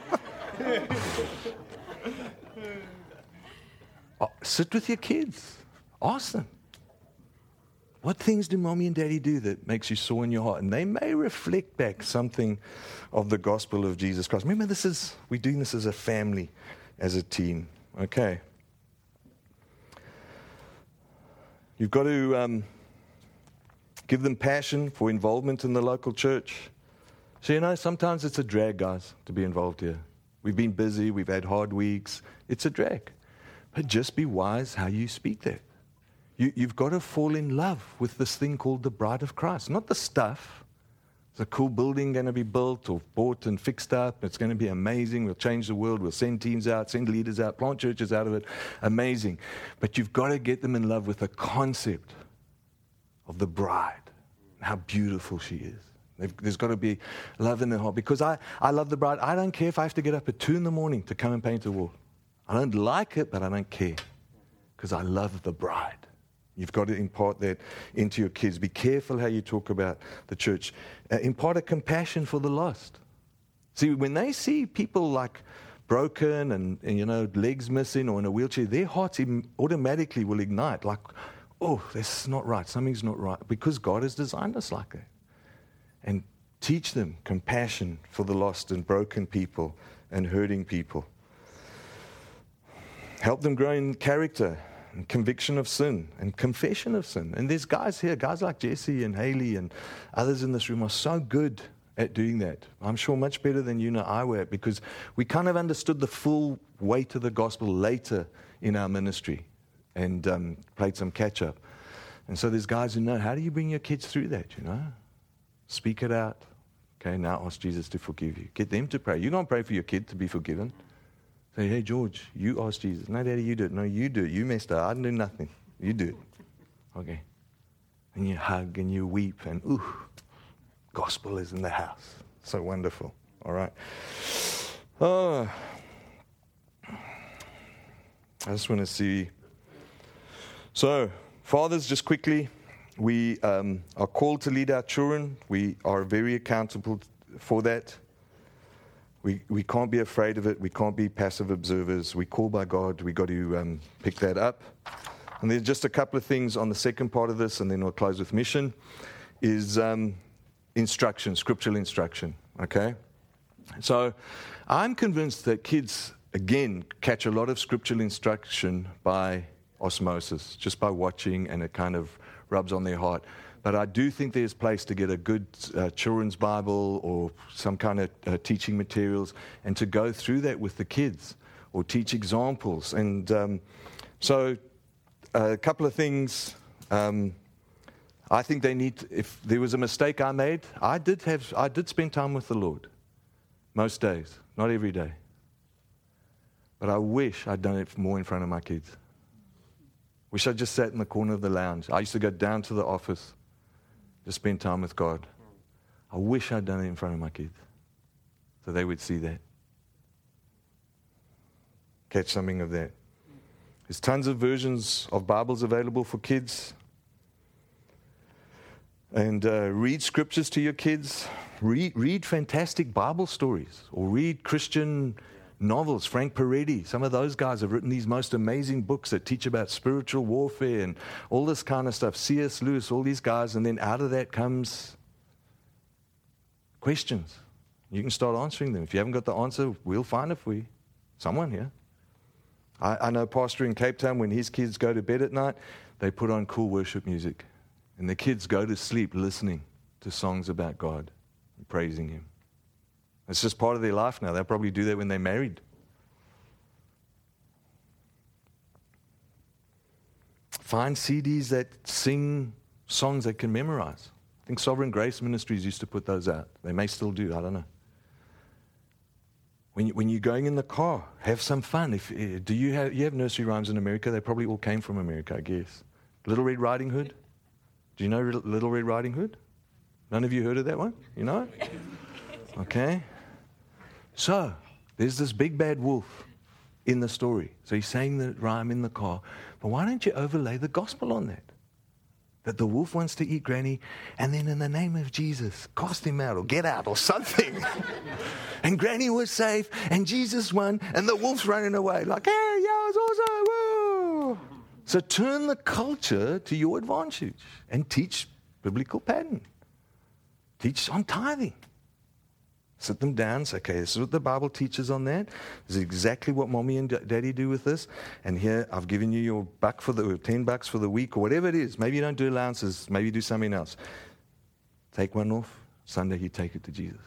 Sit with your kids. Ask them. What things do mommy and daddy do that makes you sore in your heart? And they may reflect back something of the gospel of Jesus Christ. Remember, we're doing this as a family, as a team. Okay. You've got to give them passion for involvement in the local church. So, sometimes it's a drag, guys, to be involved here. We've been busy. We've had hard weeks. It's a drag. But just be wise how you speak that. You've got to fall in love with this thing called the bride of Christ, not the stuff. There's a cool building going to be built or bought and fixed up. It's going to be amazing. We'll change the world. We'll send teams out, send leaders out, plant churches out of it. Amazing. But you've got to get them in love with the concept of the bride, how beautiful she is. There's got to be love in their heart. Because I love the bride. I don't care if I have to get up at 2 a.m. to come and paint a wall. I don't like it, but I don't care because I love the bride. You've got to impart that into your kids. Be careful how you talk about the church. Impart a compassion for the lost. See, when they see people like broken and legs missing or in a wheelchair, their hearts automatically will ignite like, oh, that's not right. Something's not right. Because God has designed us like that. And teach them compassion for the lost and broken people and hurting people. Help them grow in character and conviction of sin and confession of sin. And there's guys here, guys like Jesse and Haley and others in this room are so good at doing that. I'm sure much better than you and I were, because we kind of understood the full weight of the gospel later in our ministry and played some catch up. And so there's guys who know, how do you bring your kids through that, Speak it out. Okay, now ask Jesus to forgive you. Get them to pray. You don't pray for your kid to be forgiven. Say, hey, George, you ask Jesus. No, Daddy, you do it. No, you do it. You messed up. I didn't do nothing. You do it. Okay. And you hug and you weep and, ooh, gospel is in the house. So wonderful. All right. Oh, I just want to see. So, fathers, just quickly, we are called to lead our children. We are very accountable for that. We can't be afraid of it. We can't be passive observers. We're called by God. We've got to pick that up. And there's just a couple of things on the second part of this, and then we'll close with mission, is instruction, scriptural instruction, okay? So I'm convinced that kids, again, catch a lot of scriptural instruction by osmosis, just by watching, and it kind of rubs on their heart. But I do think there's place to get a good children's Bible or some kind of teaching materials and to go through that with the kids or teach examples. And so a couple of things. I think they need, if there was a mistake I made, I did spend time with the Lord most days, not every day. But I wish I'd done it more in front of my kids. Wish I just sat in the corner of the lounge. I used to go down to the office to spend time with God. I wish I'd done it in front of my kids so they would see that. Catch something of that. There's tons of versions of Bibles available for kids. And read scriptures to your kids. Read fantastic Bible stories or read Christian novels. Frank Peretti, some of those guys have written these most amazing books that teach about spiritual warfare and all this kind of stuff. C.S. Lewis, all these guys, and then out of that comes questions. You can start answering them. If you haven't got the answer, we'll find it for you. Someone here. I know a pastor in Cape Town, when his kids go to bed at night, they put on cool worship music. And the kids go to sleep listening to songs about God and praising Him. It's just part of their life now. They'll probably do that when they're married. Find CDs that sing songs they can memorize. I think Sovereign Grace Ministries used to put those out. They may still do, I don't know. When you're going in the car, have some fun. Do you have nursery rhymes in America? They probably all came from America, I guess. Little Red Riding Hood? Do you know Little Red Riding Hood? None of you heard of that one? You know it? Okay. So, there's this big bad wolf in the story. So he's saying the rhyme in the car. But why don't you overlay the gospel on that? That the wolf wants to eat Granny, and then in the name of Jesus, cast him out or get out or something. And Granny was safe, and Jesus won, and the wolf's running away. Like, hey, yeah, it's awesome, woo! So turn the culture to your advantage and teach biblical pattern. Teach on tithing. Sit them down, say, okay, this is what the Bible teaches on that. This is exactly what Mommy and Daddy do with this. And here, I've given you your $1 for $10 for the week, or whatever it is. Maybe you don't do allowances. Maybe you do something else. Take one off. Sunday, you take it to Jesus.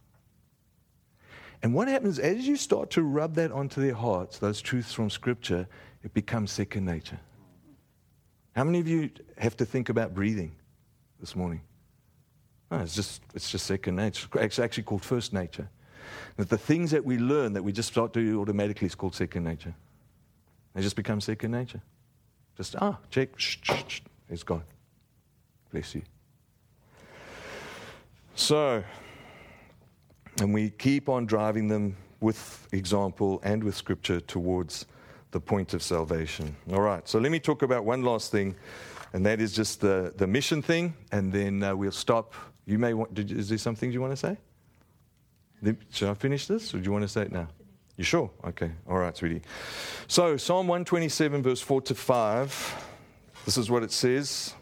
And what happens, as you start to rub that onto their hearts, those truths from Scripture, it becomes second nature. How many of you have to think about breathing this morning? No, it's just second nature. It's actually called first nature. That the things that we learn that we just start doing automatically is called second nature. They just become second nature. Just, check, it's gone. Bless you. So, and we keep on driving them with example and with Scripture towards the point of salvation. All right, so let me talk about one last thing, and that is just the mission thing, and then we'll stop. You may want, is there some things you want to say? Should I finish this, or do you want to say it now? You sure? Okay, all right, sweetie. So Psalm 127, verse 4 to 5, this is what it says.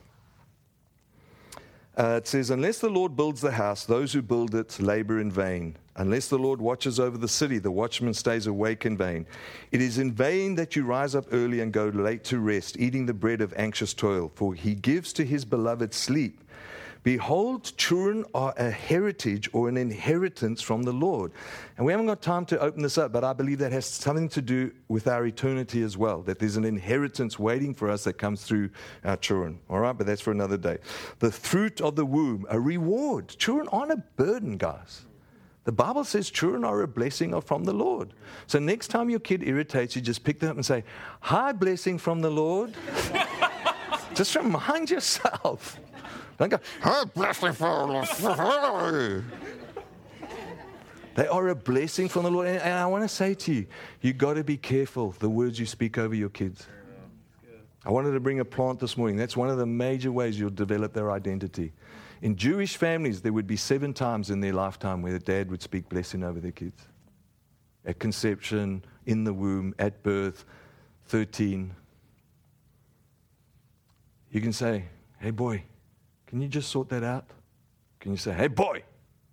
It says, unless the Lord builds the house, those who build it labor in vain. Unless the Lord watches over the city, the watchman stays awake in vain. It is in vain that you rise up early and go late to rest, eating the bread of anxious toil, for he gives to his beloved sleep. Behold, children are a heritage or an inheritance from the Lord. And we haven't got time to open this up, but I believe that has something to do with our eternity as well, that there's an inheritance waiting for us that comes through our children. All right, but that's for another day. The fruit of the womb, a reward. Children aren't a burden, guys. The Bible says children are a blessing from the Lord. So next time your kid irritates you, just pick them up and say, hi, blessing from the Lord. Just remind yourself. Don't go, hi, blessing from the Lord. They are a blessing from the Lord. And I want to say to you, you've got to be careful the words you speak over your kids. I wanted to bring a plant this morning. That's one of the major ways you'll develop their identity. In Jewish families, there would be 7 times in their lifetime where the dad would speak blessing over their kids. At conception, in the womb, at birth, 13. You can say, hey boy, can you just sort that out? Can you say, hey boy,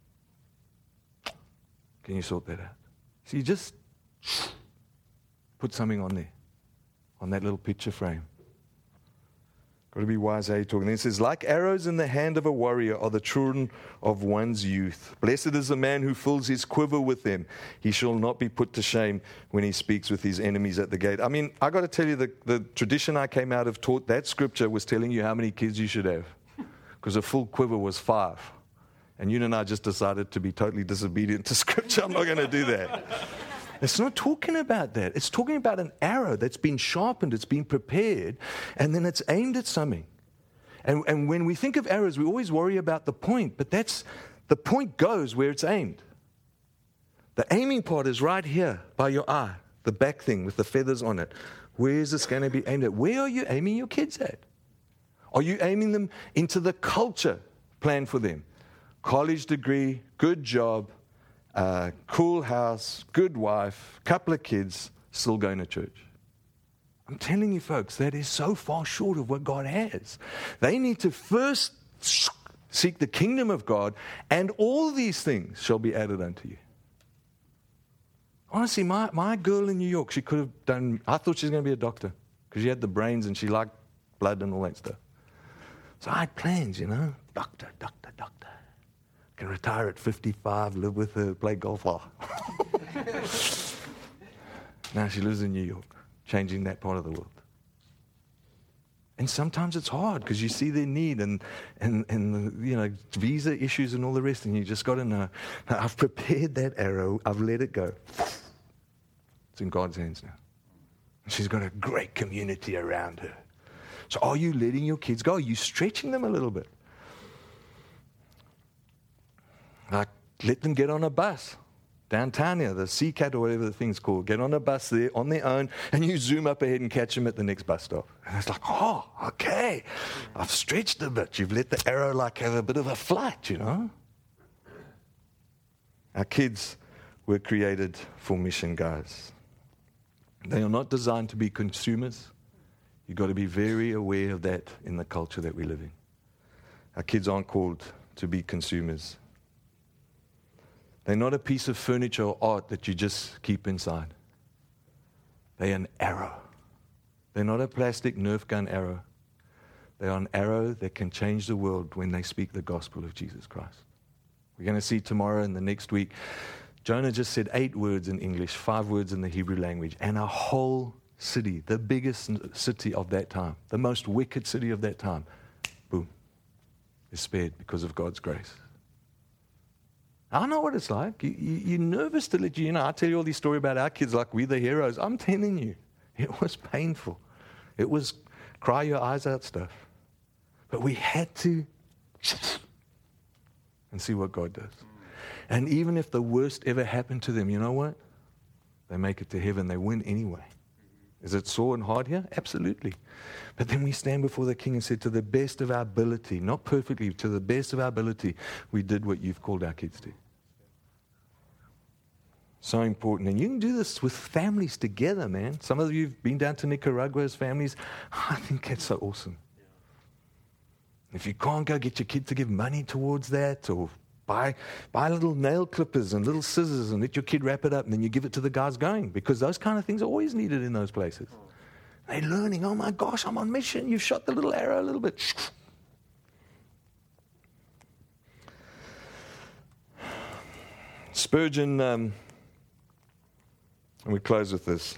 can you sort that out? So you just put something on there, on that little picture frame. Got to be wise how you talk. And then it says, like arrows in the hand of a warrior are the children of one's youth. Blessed is the man who fills his quiver with them. He shall not be put to shame when he speaks with his enemies at the gate. I mean, I got to tell you, the tradition I came out of taught that scripture was telling you how many kids you should have. Because a full quiver was 5. And you and I just decided to be totally disobedient to scripture. I'm not going to do that. It's not talking about that. It's talking about an arrow that's been sharpened, it's been prepared, and then it's aimed at something. And when we think of arrows, we always worry about the point, but the point goes where it's aimed. The aiming part is right here by your eye, the back thing with the feathers on it. Where is this going to be aimed at? Where are you aiming your kids at? Are you aiming them into the culture plan for them? College degree, good job, cool house, good wife, couple of kids, still going to church. I'm telling you, folks, that is so far short of what God has. They need to first seek the kingdom of God, and all these things shall be added unto you. Honestly, my girl in New York, she could have done, I thought she was going to be a doctor because she had the brains and she liked blood and all that stuff. So I had plans, doctor. Can retire at 55, live with her, play golf. Now she lives in New York, changing that part of the world. And sometimes it's hard because you see their need and the, visa issues and all the rest, and you just got to know, I've prepared that arrow, I've let it go. It's in God's hands now. And she's got a great community around her. So are you letting your kids go? Are you stretching them a little bit? Like, let them get on a bus downtown here, the CCAT or whatever the thing's called. Get on a bus there on their own, and you zoom up ahead and catch them at the next bus stop. And it's like, oh, okay, I've stretched a bit. You've let the arrow have a bit of a flight, Our kids were created for mission, guys. They are not designed to be consumers. You've got to be very aware of that in the culture that we live in. Our kids aren't called to be consumers. They're not a piece of furniture or art that you just keep inside. They're an arrow. They're not a plastic Nerf gun arrow. They are an arrow that can change the world when they speak the gospel of Jesus Christ. We're going to see tomorrow and the next week. Jonah just said 8 words in English, 5 words in the Hebrew language, and a whole city, the biggest city of that time, the most wicked city of that time, boom, is spared because of God's grace. I know what it's like. You're nervous to let you, I tell you all these stories about our kids like we're the heroes. I'm telling you, it was painful. It was cry your eyes out stuff. But we had to and see what God does. And even if the worst ever happened to them, you know what? They make it to heaven. They win anyway. Is it sore and hard here? Absolutely. But then we stand before the King and say, to the best of our ability, not perfectly, to the best of our ability, we did what you've called our kids to. So important. And you can do this with families together, man. Some of you have been down to Nicaragua as families. I think that's so awesome. If you can't go get your kid to give money towards that, or buy little nail clippers and little scissors and let your kid wrap it up, and then you give it to the guys going, because those kind of things are always needed in those places. They're learning, oh my gosh, I'm on mission. You've shot the little arrow a little bit. Spurgeon, and we close with this.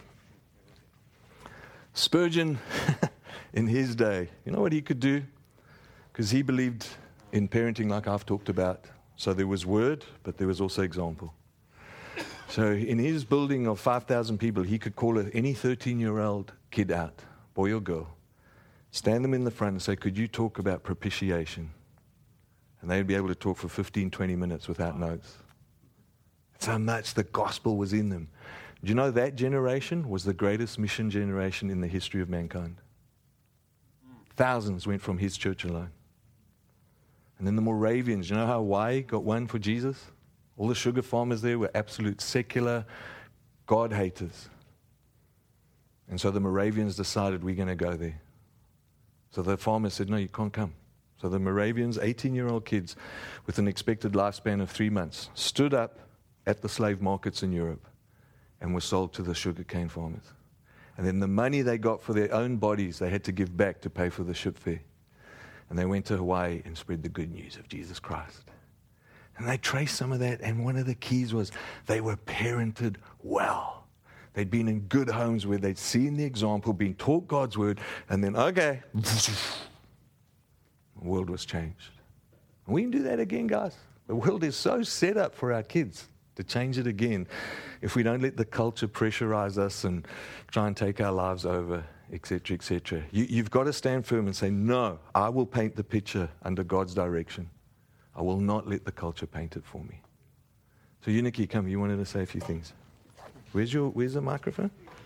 Spurgeon, in his day, you know what he could do? Because he believed in parenting like I've talked about. So there was word, but there was also example. So in his building of 5,000 people, he could call any 13-year-old kid out, boy or girl, stand them in the front and say, could you talk about propitiation? And they'd be able to talk for 15, 20 minutes without notes. That's how much the gospel was in them. Do you know that generation was the greatest mission generation in the history of mankind? Thousands went from his church alone. And then the Moravians, you know how Hawaii got one for Jesus? All the sugar farmers there were absolute secular God haters. And so the Moravians decided, we're going to go there. So the farmers said, no, you can't come. So the Moravians, 18-year-old kids with an expected lifespan of 3 months, stood up at the slave markets in Europe and were sold to the sugarcane farmers. And then the money they got for their own bodies, they had to give back to pay for the ship fare. And they went to Hawaii and spread the good news of Jesus Christ. And they traced some of that, and one of the keys was they were parented well. They'd been in good homes where they'd seen the example, been taught God's word, and then, okay, the world was changed. And we can do that again, guys. The world is so set up for our kids to change it again if we don't let the culture pressurize us and try and take our lives over, etc., etc. You've got to stand firm and say, no, I will paint the picture under God's direction. I will not let the culture paint it for me. So Uniki, come, you wanted to say a few things. Where's the microphone?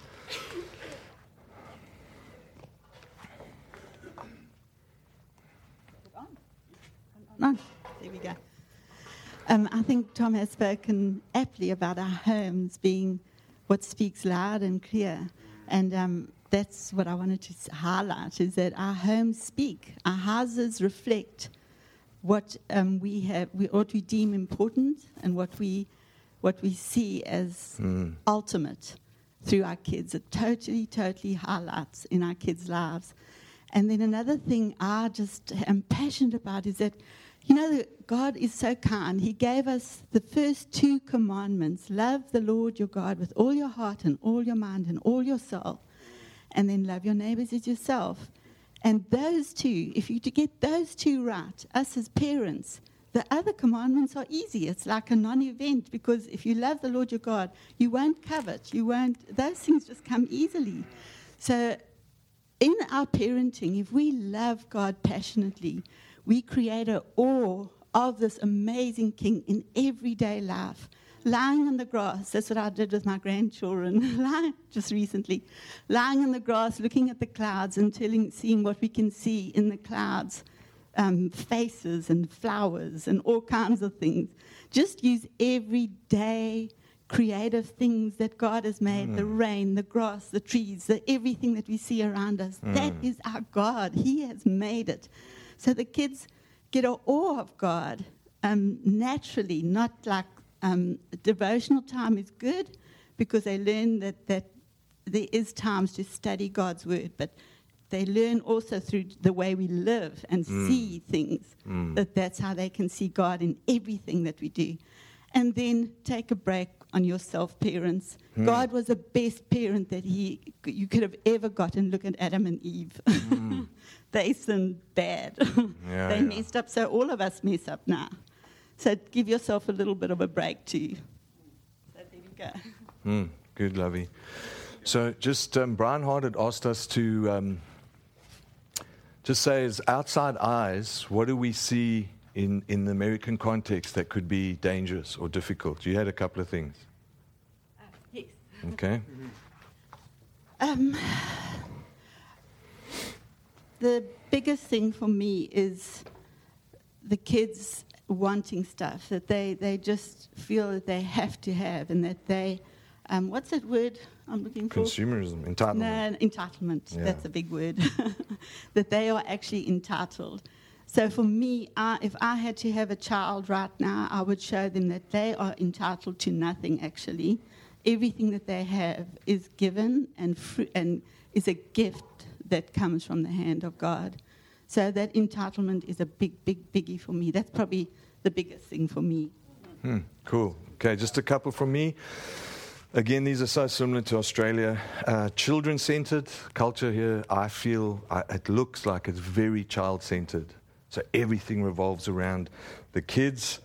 No, there we go. I think Tom has spoken aptly about our homes being what speaks loud and clear. And that's what I wanted to highlight, is that our homes speak. Our houses reflect what what we deem important and what we see as ultimate through our kids. It totally highlights in our kids' lives. And then another thing I just am passionate about is that, you know, God is so kind. He gave us the first 2 commandments. Love the Lord your God with all your heart and all your mind and all your soul. And then love your neighbors as yourself. And those 2, if you to get those 2 right, us as parents, the other commandments are easy. It's like a non-event, because if you love the Lord your God, you won't covet. Those things just come easily. So in our parenting, if we love God passionately, we create an awe of this amazing King in everyday life. Lying on the grass, that's what I did with my grandchildren, just recently. Lying on the grass, looking at the clouds and seeing what we can see in the clouds, faces and flowers and all kinds of things. Just use everyday creative things that God has made, the rain, the grass, the trees, everything that we see around us. That is our God. He has made it. So the kids get an awe of God naturally, not like devotional time is good, because they learn that there is times to study God's word, but they learn also through the way we live and see things, that's how they can see God in everything that we do. And then take a break on yourself, parents. God was the best parent that you could have ever gotten. Look at Adam and Eve. They sinned bad. They messed up, so all of us mess up now. So give yourself a little bit of a break too. So there we go. Good, Lovey. So just Brian Hart had asked us to just say, as outside eyes, what do we see in the American context that could be dangerous or difficult? You had a couple of things. Yes. Okay. The biggest thing for me is the kids wanting stuff that they just feel that they have to have, and that they, what's that word I'm looking for? Consumerism, entitlement. No, entitlement. Yeah. That's a big word. That they are actually entitled. So for me, if I had to have a child right now, I would show them that they are entitled to nothing, actually. Everything that they have is given and is a gift that comes from the hand of God. So that entitlement is a big, big biggie for me. That's probably the biggest thing for me. Cool. Okay, just a couple from me. Again, these are so similar to Australia. Children-centered culture here, I feel it looks like it's very child-centered. So everything revolves around the kids.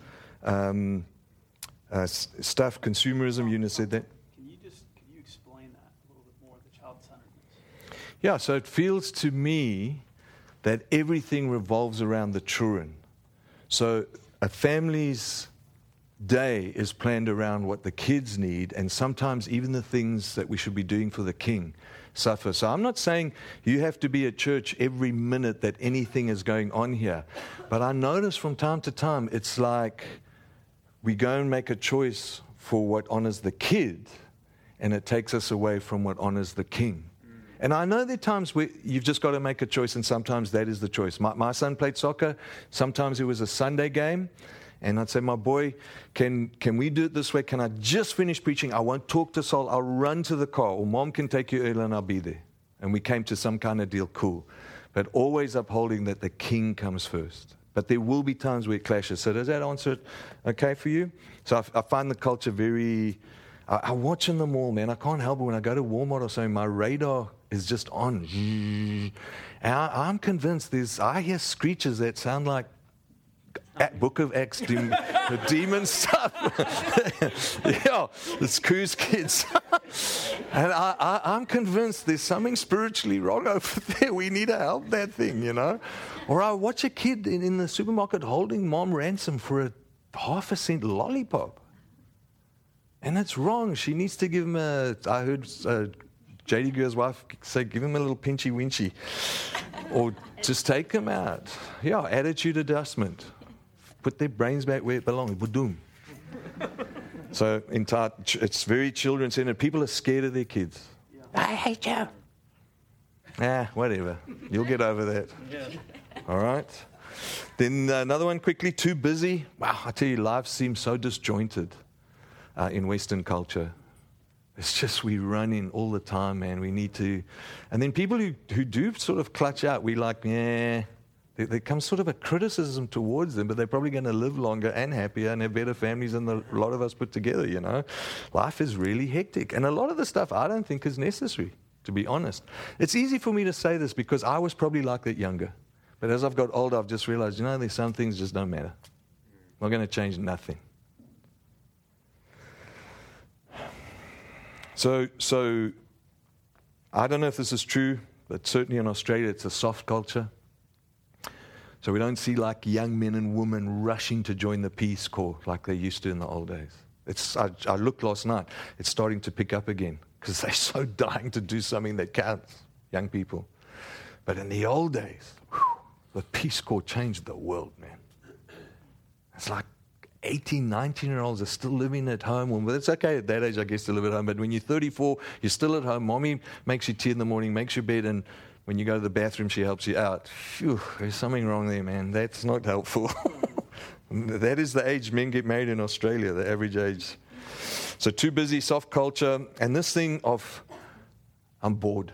Stuff, consumerism, Eunice said that. Can you explain that a little bit more, the child-centeredness? Yeah, so it feels to me that everything revolves around the children. So a family's day is planned around what the kids need, and sometimes even the things that we should be doing for the king suffer. So I'm not saying you have to be at church every minute that anything is going on here, but I notice from time to time it's like we go and make a choice for what honors the kid, and it takes us away from what honors the king. And I know there are times where you've just got to make a choice, and sometimes that is the choice. My son played soccer. Sometimes it was a Sunday game. And I'd say, my boy, can we do it this way? Can I just finish preaching? I won't talk to Sol. I'll run to the car. Or Mom can take you early and I'll be there. And we came to some kind of deal. Cool. But always upholding that the king comes first. But there will be times where it clashes. So does that answer it okay for you? So I find the culture very... I watch in the mall, man. I can't help it. When I go to Walmart or something, my radar is just on. And I'm convinced I hear screeches that sound like Book of Acts demon stuff. Yeah, it's Coos kids. And I'm convinced there's something spiritually wrong over there. We need to help that thing, you know. Or I watch a kid in the supermarket holding Mom ransom for a 0.5 cent lollipop. And that's wrong. She needs to give him I heard J.D. Greer's wife say, give him a little pinchy winchy. Or just take him out. Yeah, attitude adjustment. Put their brains back where it belongs. Boom. So it's very children-centered. People are scared of their kids. Yeah. I hate you. Whatever. You'll get over that. Yeah. All right. Then another one quickly. Too busy. Wow, I tell you, life seems so disjointed in Western culture. It's just we run in all the time, man. We need to. And then people who do sort of clutch out, we like, there comes sort of a criticism towards them, but they're probably going to live longer and happier and have better families than a lot of us put together, you know. Life is really hectic. And a lot of the stuff I don't think is necessary, to be honest. It's easy for me to say this because I was probably like that younger. But as I've got older, I've just realized, you know, there's some things just don't matter. I'm not going to change nothing. So I don't know if this is true, but certainly in Australia it's a soft culture. So we don't see like young men and women rushing to join the Peace Corps like they used to in the old days. I looked last night. It's starting to pick up again because they're so dying to do something that counts, young people. But in the old days, the Peace Corps changed the world, man. It's like 18, 19-year-olds are still living at home. Well, it's okay at that age, I guess, to live at home. But when you're 34, you're still at home. Mommy makes you tea in the morning, makes your bed, and when you go to the bathroom, she helps you out. Phew, there's something wrong there, man. That's not helpful. That is the age men get married in Australia, the average age. So too busy, soft culture, and this thing of I'm bored.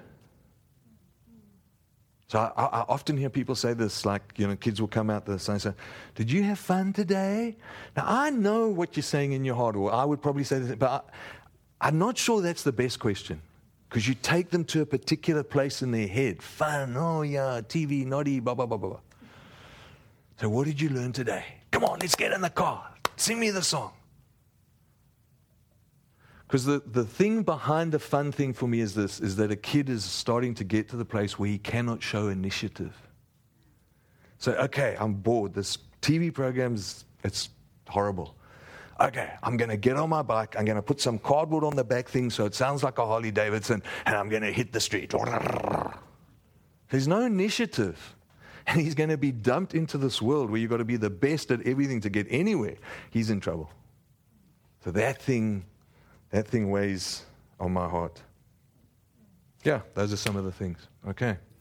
So I often hear people say this, like, you know, kids will come out and say, did you have fun today? Now, I know what you're saying in your heart, or I would probably say this, but I'm not sure that's the best question. Because you take them to a particular place in their head. Fun, oh yeah, TV, naughty, blah, blah, blah, blah. So what did you learn today? Come on, let's get in the car. Sing me the song. Because the thing behind the fun thing for me is this, is that a kid is starting to get to the place where he cannot show initiative. So, okay, I'm bored. This TV program, it's horrible. okay, I'm going to get on my bike, I'm going to put some cardboard on the back thing so it sounds like a Harley Davidson, and I'm going to hit the street. There's no initiative. And he's going to be dumped into this world where you've got to be the best at everything to get anywhere. He's in trouble. So that thing weighs on my heart. Yeah, those are some of the things. Okay.